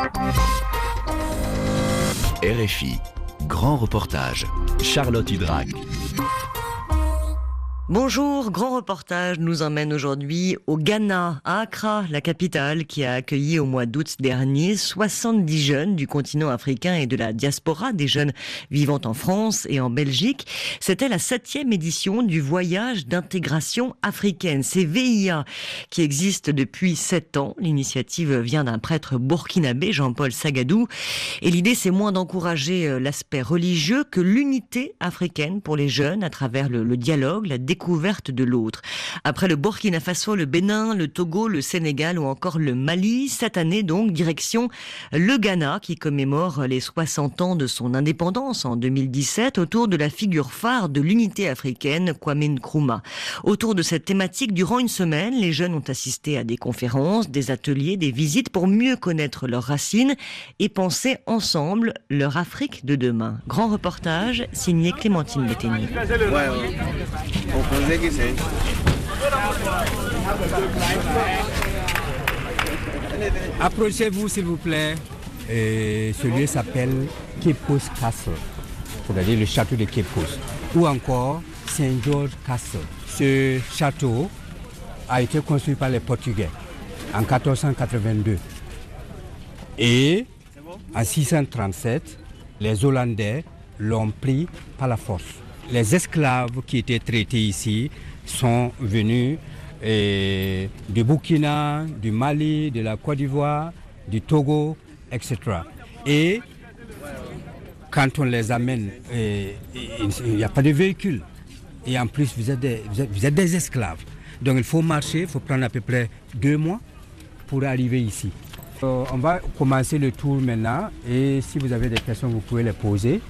RFI, grand reportage, Charlotte Hydrac. Bonjour, grand reportage nous emmène aujourd'hui au Ghana, à Accra, la capitale qui a accueilli au mois d'août dernier 70 jeunes du continent africain et de la diaspora, des jeunes vivant en France et en Belgique. C'était la 7e édition du voyage d'intégration africaine, c'est VIA, qui existe depuis 7 ans. L'initiative vient d'un prêtre burkinabé, Jean-Paul Sagadou, et l'idée c'est moins d'encourager l'aspect religieux que l'unité africaine pour les jeunes à travers le dialogue, la découverte de l'autre. Après le Burkina Faso, le Bénin, le Togo, le Sénégal ou encore le Mali, cette année donc, direction le Ghana qui commémore les 60 ans de son indépendance en 2017 autour de la figure phare de l'unité africaine, Kwame Nkrumah. Autour de cette thématique, durant une semaine, les jeunes ont assisté à des conférences, des ateliers, des visites pour mieux connaître leurs racines et penser ensemble leur Afrique de demain. Grand reportage signé Clémentine Betteny. Approchez-vous s'il vous plaît. Ce lieu s'appelle Cape Coast Castle, c'est-à-dire le château de Cape Coast, ou encore Saint George Castle. Ce château a été construit par les Portugais en 1482 et en 637, les Hollandais l'ont pris par la force. Les esclaves qui étaient traités ici sont venus du Burkina, du Mali, de la Côte d'Ivoire, du Togo, etc. Et quand on les amène, il n'y a pas de véhicule. Et en plus, vous êtes des esclaves. Donc il faut marcher, il faut prendre à peu près 2 mois pour arriver ici. On va commencer le tour maintenant et si vous avez des questions, vous pouvez les poser.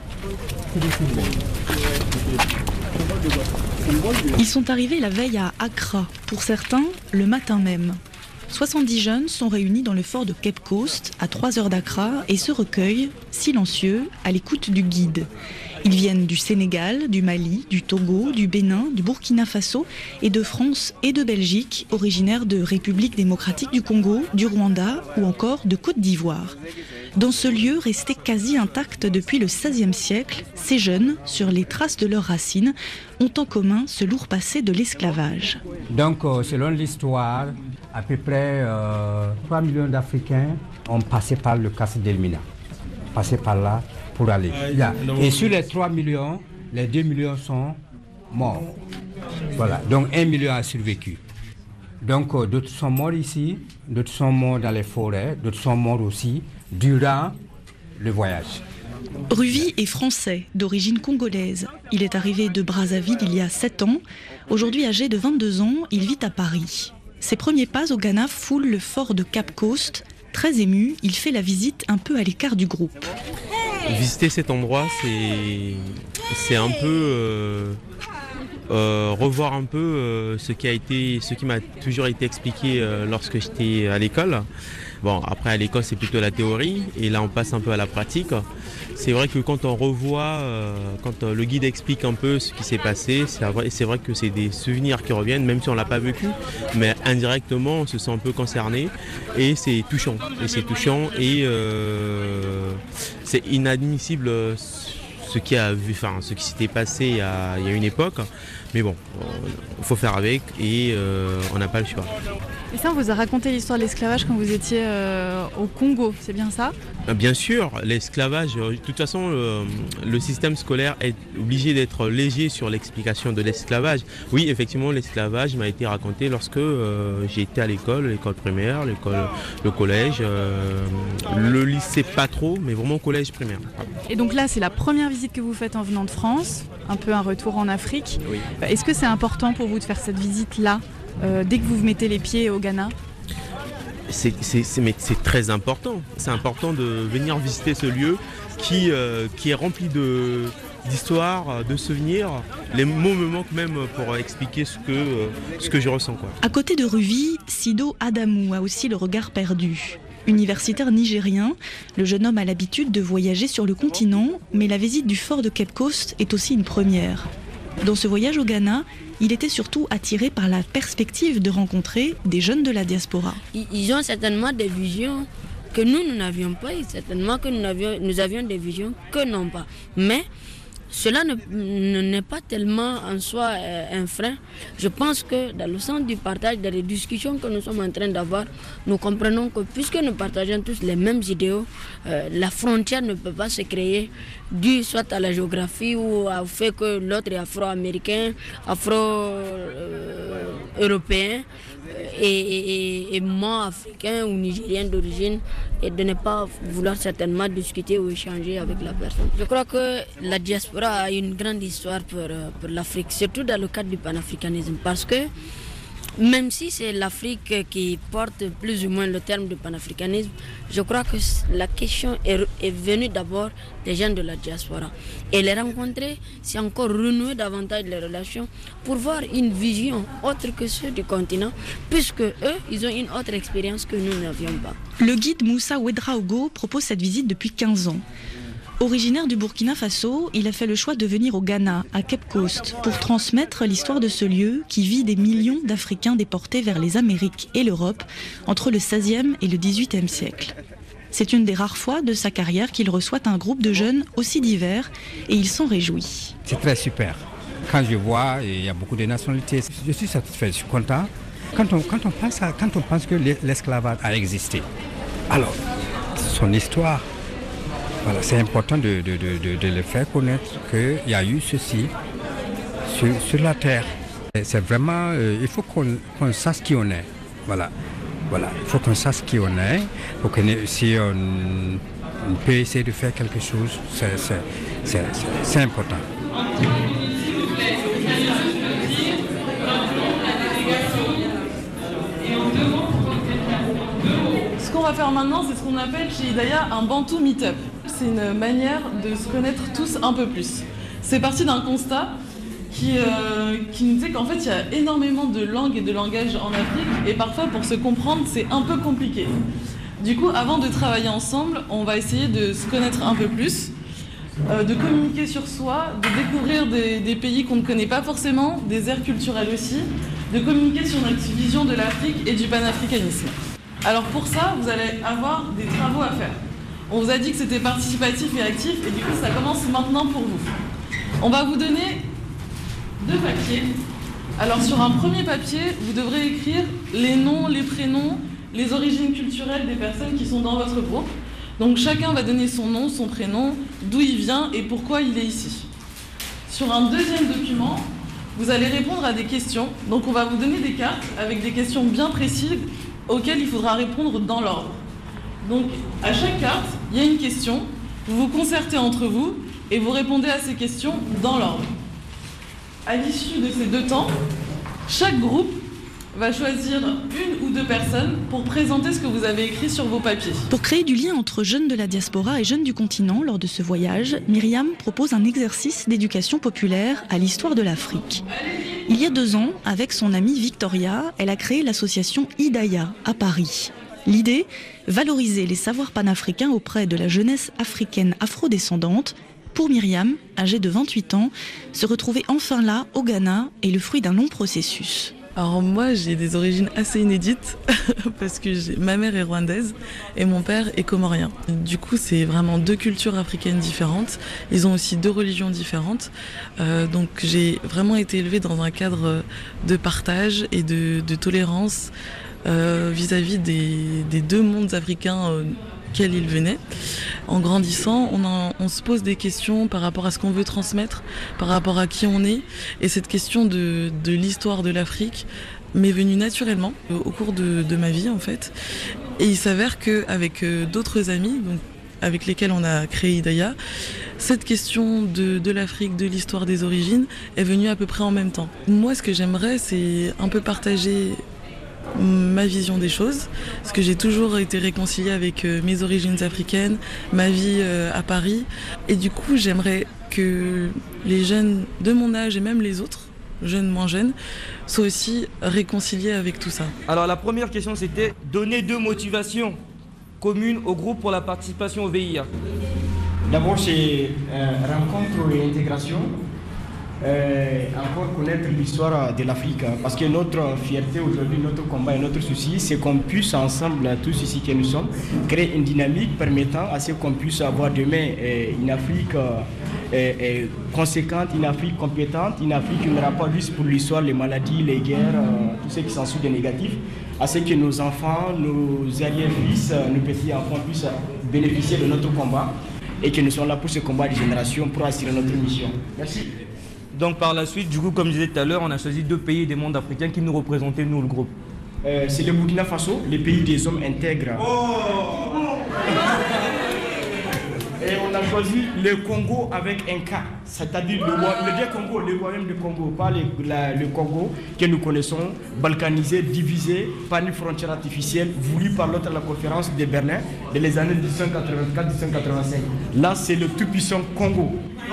Ils sont arrivés la veille à Accra, pour certains le matin même. 70 jeunes sont réunis dans le fort de Cape Coast, à 3 heures d'Accra, et se recueillent, silencieux, à l'écoute du guide. Ils viennent du Sénégal, du Mali, du Togo, du Bénin, du Burkina Faso et de France et de Belgique, originaires de République démocratique du Congo, du Rwanda ou encore de Côte d'Ivoire. Dans ce lieu resté quasi intact depuis le XVIe siècle, ces jeunes, sur les traces de leurs racines, ont en commun ce lourd passé de l'esclavage. Donc, selon l'histoire, à peu près 3 millions d'Africains ont passé par le Castle d'Elmina, passé par là pour aller. Et sur les 3 millions, les 2 millions sont morts. Voilà, donc 1 million a survécu. Donc d'autres sont morts ici, d'autres sont morts dans les forêts, d'autres sont morts aussi durant le voyage. Ruvi est français, d'origine congolaise. Il est arrivé de Brazzaville il y a 7 ans. Aujourd'hui âgé de 22 ans, il vit à Paris. Ses premiers pas au Ghana foulent le fort de Cape Coast. Très ému, il fait la visite un peu à l'écart du groupe. Visiter cet endroit, c'est un peu revoir un peu ce qui m'a toujours été expliqué lorsque j'étais à l'école. Bon, après à l'école c'est plutôt la théorie et là on passe un peu à la pratique. C'est vrai que quand on revoit, quand le guide explique un peu ce qui s'est passé, c'est vrai que c'est des souvenirs qui reviennent, même si on ne l'a pas vécu, mais indirectement on se sent un peu concerné et c'est touchant. Et c'est inadmissible ce qui s'était passé il y a une époque. Mais bon, il faut faire avec et on n'a pas le choix. Et ça, on vous a raconté l'histoire de l'esclavage quand vous étiez au Congo, c'est bien ça ? Bien sûr, l'esclavage, de toute façon, le système scolaire est obligé d'être léger sur l'explication de l'esclavage. Oui, effectivement, l'esclavage m'a été raconté lorsque j'ai été à l'école primaire, le collège, le lycée pas trop, mais vraiment collège primaire. Et donc là, c'est la première visite que vous faites en venant de France, un peu un retour en Afrique. Oui. Est-ce que c'est important pour vous de faire cette visite-là, dès que vous mettez les pieds au Ghana ? C'est très important. C'est important de venir visiter ce lieu qui est rempli d'histoire, de souvenirs. Les mots me manquent même pour expliquer ce que je ressens, quoi. À côté de Ruvi, Sido Adamou a aussi le regard perdu. Universitaire nigérien, le jeune homme a l'habitude de voyager sur le continent, mais la visite du fort de Cape Coast est aussi une première. Dans ce voyage au Ghana, il était surtout attiré par la perspective de rencontrer des jeunes de la diaspora. Ils ont certainement des visions que nous n'avions pas, et certainement que nous avions des visions que non pas. Mais cela n'est pas tellement en soi un frein. Je pense que dans le sens du partage, dans les discussions que nous sommes en train d'avoir, nous comprenons que puisque nous partageons tous les mêmes idéaux, la frontière ne peut pas se créer dû soit à la géographie ou au fait que l'autre est afro-américain, afro-européen et moi africain ou nigérien d'origine, et de ne pas vouloir certainement discuter ou échanger avec la personne. Je crois que la diaspora a une grande histoire pour l'Afrique, surtout dans le cadre du panafricanisme, parce que même si c'est l'Afrique qui porte plus ou moins le terme de panafricanisme, je crois que la question est venue d'abord des gens de la diaspora. Et les rencontrer, c'est encore renouer davantage les relations pour voir une vision autre que ceux du continent, puisque eux, ils ont une autre expérience que nous n'avions pas. Le guide Moussa Ouedraogo propose cette visite depuis 15 ans. Originaire du Burkina Faso, il a fait le choix de venir au Ghana, à Cape Coast, pour transmettre l'histoire de ce lieu qui vit des millions d'Africains déportés vers les Amériques et l'Europe entre le XVIe et le XVIIIe siècle. C'est une des rares fois de sa carrière qu'il reçoit un groupe de jeunes aussi divers et il s'en réjouit. C'est très super. Quand je vois, il y a beaucoup de nationalités, je suis satisfait, je suis content. Quand on pense que l'esclavage a existé, alors son histoire, voilà, c'est important de le faire connaître qu'il y a eu ceci sur la terre. C'est vraiment, il faut qu'on sache qui on est. Voilà, il faut qu'on sache qui on est. Pour que si on peut essayer de faire quelque chose, c'est important. Ce qu'on va faire maintenant, c'est ce qu'on appelle chez Hidaya un Bantou Meetup. C'est une manière de se connaître tous un peu plus. C'est parti d'un constat qui nous dit qu'en fait, il y a énormément de langues et de langages en Afrique et parfois, pour se comprendre, c'est un peu compliqué. Du coup, avant de travailler ensemble, on va essayer de se connaître un peu plus, de communiquer sur soi, de découvrir des pays qu'on ne connaît pas forcément, des aires culturelles aussi, de communiquer sur notre vision de l'Afrique et du panafricanisme. Alors pour ça, vous allez avoir des travaux à faire. On vous a dit que c'était participatif et actif, et du coup, ça commence maintenant pour vous. On va vous donner 2 papiers. Alors sur un premier papier, vous devrez écrire les noms, les prénoms, les origines culturelles des personnes qui sont dans votre groupe. Donc chacun va donner son nom, son prénom, d'où il vient et pourquoi il est ici. Sur un deuxième document, vous allez répondre à des questions. Donc on va vous donner des cartes avec des questions bien précises auxquelles il faudra répondre dans l'ordre. Donc à chaque carte, il y a une question, vous vous concertez entre vous et vous répondez à ces questions dans l'ordre. À l'issue de ces 2 temps, chaque groupe va choisir 1 ou 2 personnes pour présenter ce que vous avez écrit sur vos papiers. Pour créer du lien entre jeunes de la diaspora et jeunes du continent lors de ce voyage, Myriam propose un exercice d'éducation populaire à l'histoire de l'Afrique. Il y a 2 ans, avec son amie Victoria, elle a créé l'association Hidaya à Paris. L'idée, valoriser les savoirs panafricains auprès de la jeunesse africaine afrodescendante. Pour Myriam, âgée de 28 ans, se retrouver enfin là, au Ghana, est le fruit d'un long processus. Alors moi, j'ai des origines assez inédites parce que ma mère est rwandaise et mon père est comorien. Du coup, c'est vraiment 2 cultures africaines différentes. Ils ont aussi 2 religions différentes. Donc j'ai vraiment été élevée dans un cadre de partage et de tolérance vis-à-vis des 2 mondes africains auxquels ils venaient. En grandissant, on se pose des questions par rapport à ce qu'on veut transmettre, par rapport à qui on est. Et cette question de l'histoire de l'Afrique m'est venue naturellement au cours de ma vie en fait. Et il s'avère qu'avec d'autres amis, donc, avec lesquels on a créé Hidaya, cette question de l'Afrique, de l'histoire des origines est venue à peu près en même temps. Moi, ce que j'aimerais, c'est un peu partager ma vision des choses, parce que j'ai toujours été réconciliée avec mes origines africaines, ma vie à Paris, et du coup j'aimerais que les jeunes de mon âge et même les autres, jeunes, moins jeunes, soient aussi réconciliés avec tout ça. Alors la première question c'était donner 2 motivations communes au groupe pour la participation au VIA. D'abord c'est rencontre et intégration, encore connaître l'histoire de l'Afrique. Parce que notre fierté aujourd'hui, notre combat et notre souci, c'est qu'on puisse ensemble, tous ici que nous sommes, créer une dynamique permettant à ce qu'on puisse avoir demain une Afrique conséquente, une Afrique compétente, une Afrique qui n'aura pas juste pour l'histoire, les maladies, les guerres, tout ce qui s'ensuit de négatif, à ce que nos enfants, nos arrière-fils, nos petits-enfants puissent bénéficier de notre combat et que nous sommes là pour ce combat de génération pour assurer notre mission. Merci. Donc par la suite, du coup, comme je disais tout à l'heure, on a choisi 2 pays des mondes africains qui nous représentaient, nous, le groupe. C'est le Burkina Faso, le pays des hommes intègres. Et on a choisi le Congo avec un K, c'est-à-dire le Congo, le royaume du Congo, pas le Congo que nous connaissons, balkanisé, divisé par une frontière artificielle voulue par l'autre à la conférence de Berlin de les années 1984-1985. Là, c'est le tout-puissant Congo.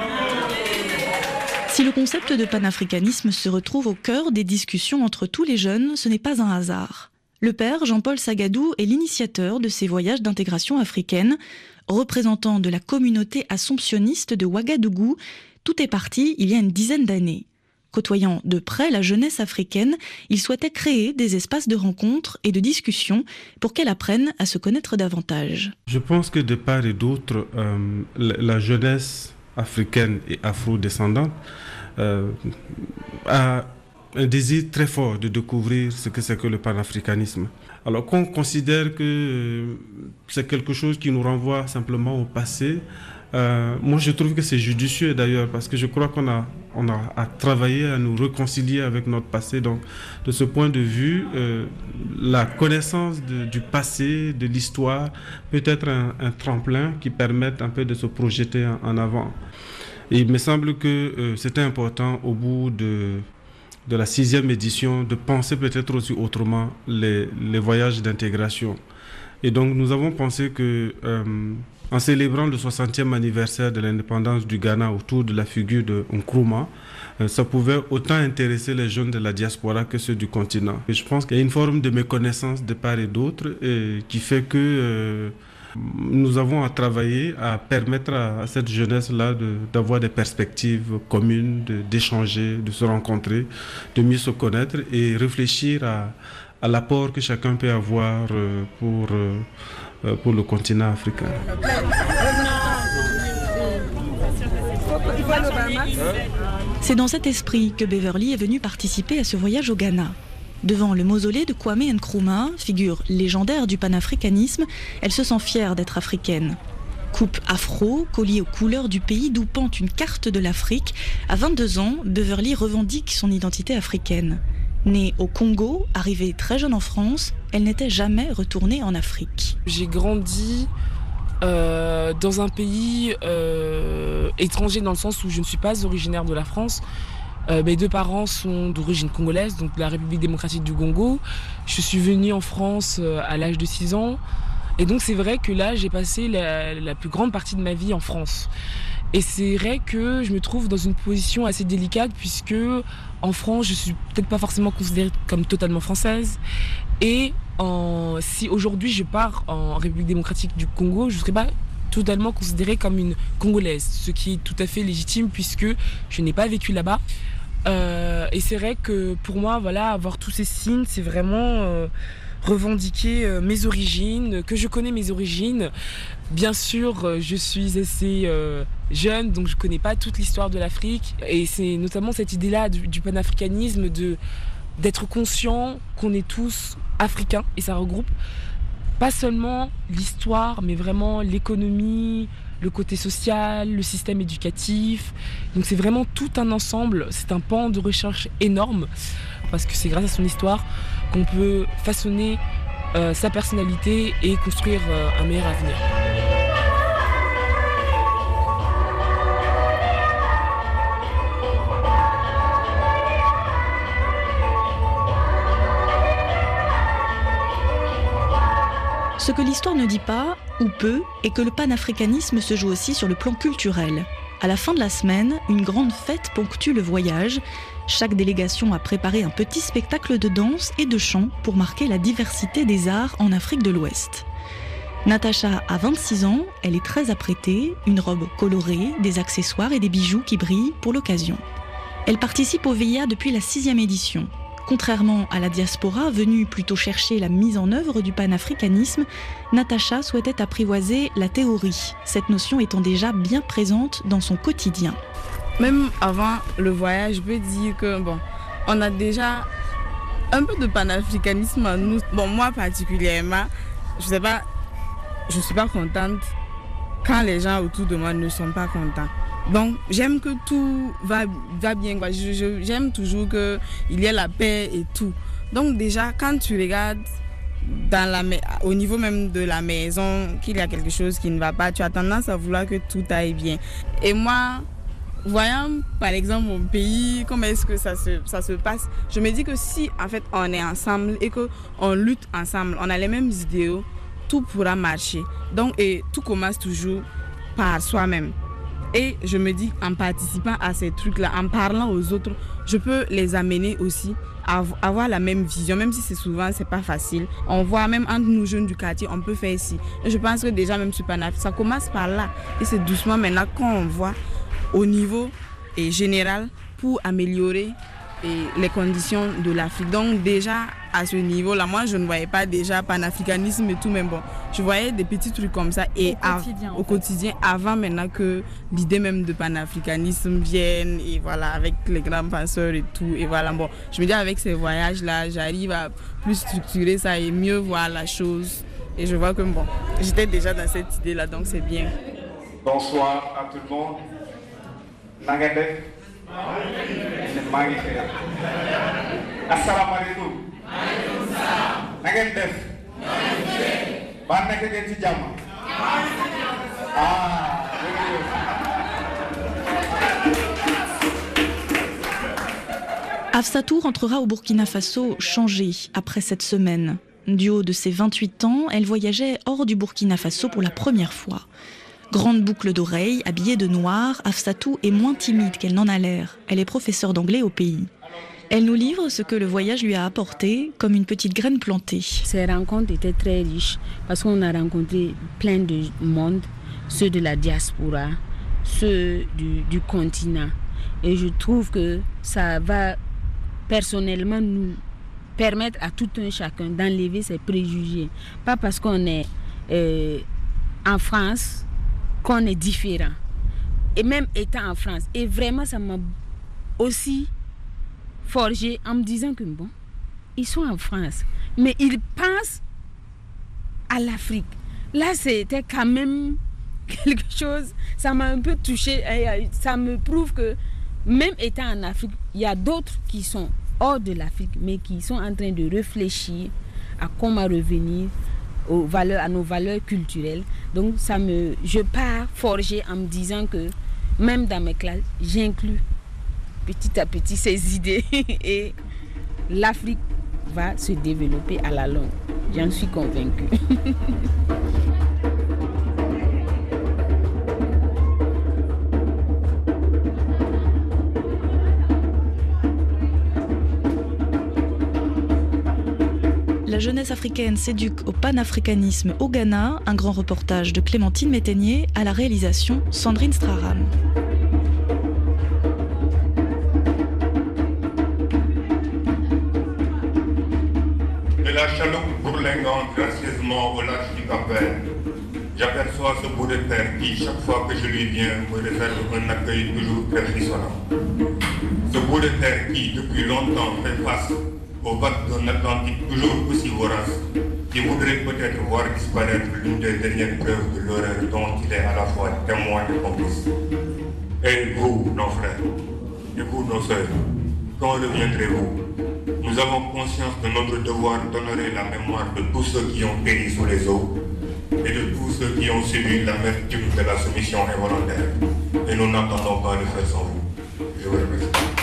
Si le concept de panafricanisme se retrouve au cœur des discussions entre tous les jeunes, ce n'est pas un hasard. Le père, Jean-Paul Sagadou, est l'initiateur de ces voyages d'intégration africaine. Représentant de la communauté assomptionniste de Ouagadougou, tout est parti il y a une dizaine d'années. Côtoyant de près la jeunesse africaine, il souhaitait créer des espaces de rencontre et de discussion pour qu'elle apprenne à se connaître davantage. Je pense que de part et d'autre, la jeunesse africaine et afro-descendante a un désir très fort de découvrir ce que c'est que le panafricanisme. Alors qu'on considère que c'est quelque chose qui nous renvoie simplement au passé, moi je trouve que c'est judicieux d'ailleurs, parce que je crois qu'on a à travailler à nous réconcilier avec notre passé. Donc de ce point de vue, la connaissance du passé, de l'histoire, peut être un tremplin qui permette un peu de se projeter en avant. Et il me semble que c'était important au bout de la 6e édition de penser peut-être aussi autrement les voyages d'intégration. Et donc nous avons pensé que en célébrant le 60e anniversaire de l'indépendance du Ghana autour de la figure de Nkrumah, ça pouvait autant intéresser les jeunes de la diaspora que ceux du continent. Et je pense qu'il y a une forme de méconnaissance de part et d'autre qui fait que nous avons à travailler à permettre à cette jeunesse-là d'avoir des perspectives communes, d'échanger, de se rencontrer, de mieux se connaître et réfléchir à l'apport que chacun peut avoir pour le continent africain. C'est dans cet esprit que Beverly est venue participer à ce voyage au Ghana. Devant le mausolée de Kwame Nkrumah, figure légendaire du panafricanisme, elle se sent fière d'être africaine. Coupe afro, collier aux couleurs du pays d'où pend une carte de l'Afrique, à 22 ans, Beverly revendique son identité africaine. Née au Congo, arrivée très jeune en France, elle n'était jamais retournée en Afrique. J'ai grandi dans un pays étranger dans le sens où je ne suis pas originaire de la France. Mes 2 parents sont d'origine congolaise, donc de la République démocratique du Congo. Je suis venue en France à l'âge de 6 ans. Et donc c'est vrai que là, j'ai passé la plus grande partie de ma vie en France. Et c'est vrai que je me trouve dans une position assez délicate puisque en France, je suis peut-être pas forcément considérée comme totalement française. Et si aujourd'hui je pars en République démocratique du Congo, je ne serai pas totalement considérée comme une Congolaise, ce qui est tout à fait légitime puisque je n'ai pas vécu là-bas. Et c'est vrai que pour moi, voilà, avoir tous ces signes, c'est vraiment revendiquer mes origines, que je connais mes origines. Bien sûr, je suis assez jeune, donc je ne connais pas toute l'histoire de l'Afrique. Et c'est notamment cette idée-là du panafricanisme, d'être conscient qu'on est tous africains, et ça regroupe pas seulement l'histoire, mais vraiment l'économie, le côté social, le système éducatif. Donc c'est vraiment tout un ensemble, c'est un pan de recherche énorme, parce que c'est grâce à son histoire qu'on peut façonner sa personnalité et construire un meilleur avenir. Ce que l'histoire ne dit pas, ou peu, est que le panafricanisme se joue aussi sur le plan culturel. À la fin de la semaine, une grande fête ponctue le voyage. Chaque délégation a préparé un petit spectacle de danse et de chant pour marquer la diversité des arts en Afrique de l'Ouest. Natacha a 26 ans, elle est très apprêtée, une robe colorée, des accessoires et des bijoux qui brillent pour l'occasion. Elle participe au VIA depuis la 6e édition. Contrairement à la diaspora, venue plutôt chercher la mise en œuvre du panafricanisme, Natacha souhaitait apprivoiser la théorie, cette notion étant déjà bien présente dans son quotidien. Même avant le voyage, je peux dire que on a déjà un peu de panafricanisme en nous. Moi particulièrement, je suis pas contente quand les gens autour de moi ne sont pas contents. Donc j'aime que tout va bien, quoi. J'aime toujours qu'il y ait la paix et tout. Donc déjà quand tu regardes au niveau même de la maison qu'il y a quelque chose qui ne va pas, tu as tendance à vouloir que tout aille bien. Et moi, voyant par exemple mon pays, comment est-ce que ça se passe, je me dis que si en fait on est ensemble et qu'on lutte ensemble, on a les mêmes idéaux, tout pourra marcher. Donc, et tout commence toujours par soi-même. Et je me dis, en participant à ces trucs-là, en parlant aux autres, je peux les amener aussi à avoir la même vision, même si c'est pas facile. On voit même entre nous jeunes du quartier, on peut faire ici. Et je pense que déjà même sur Panaf, ça commence par là. Et c'est doucement maintenant qu'on voit au niveau général pour améliorer les conditions de l'Afrique. Donc déjà à ce niveau-là, moi je ne voyais pas déjà panafricanisme et tout, mais je voyais des petits trucs comme ça et au quotidien avant maintenant que l'idée même de panafricanisme vienne et voilà avec les grands penseurs et tout et voilà je me dis avec ces voyages-là, j'arrive à plus structurer ça et mieux voir la chose et je vois que j'étais déjà dans cette idée-là, donc c'est bien. Bonsoir à tout le monde. Nagadef. Assalamu alaikum. Nagadef. Hafsatou rentrera au Burkina Faso changée après cette semaine. Du haut de ses 28 ans, elle voyageait hors du Burkina Faso pour la première fois. Grande boucle d'oreilles, habillée de noir, Hafsatou est moins timide qu'elle n'en a l'air. Elle est professeure d'anglais au pays. Elle nous livre ce que le voyage lui a apporté, comme une petite graine plantée. Ces rencontres étaient très riches parce qu'on a rencontré plein de monde, ceux de la diaspora, ceux du continent. Et je trouve que ça va personnellement nous permettre à tout un chacun d'enlever ses préjugés. Pas parce qu'on est en France qu'on est différent. Et même étant en France. Et vraiment, ça m'a aussi forgé en me disant que ils sont en France, mais ils pensent à l'Afrique. Là, c'était quand même quelque chose, ça m'a un peu touché. Ça me prouve que même étant en Afrique, il y a d'autres qui sont hors de l'Afrique, mais qui sont en train de réfléchir à comment revenir à nos valeurs culturelles. Donc je pars forger en me disant que même dans mes classes, j'inclus petit à petit ces idées et l'Afrique va se développer à la longue. J'en suis convaincue. La jeunesse africaine s'éduque au panafricanisme au Ghana, un grand reportage de Clémentine Métainier à la réalisation Sandrine Straram. De la chaloupe bourlingant gracieusement au large du Cap-Vert, j'aperçois ce bout de terre qui, chaque fois que je lui viens, me réserve un accueil toujours très frissonnant. Ce bout de terre qui, depuis longtemps, fait face aux vagues d'un Atlantique toujours aussi vorace, qui voudrait peut-être voir disparaître l'une des dernières preuves de l'horreur dont il est à la fois témoin et complice. Et vous, nos frères, et vous, nos sœurs, quand reviendrez-vous? Nous avons conscience de notre devoir d'honorer la mémoire de tous ceux qui ont péri sous les eaux et de tous ceux qui ont subi l'amertume de la soumission involontaire. Et nous n'entendons pas le faire sans vous. Je vous remercie.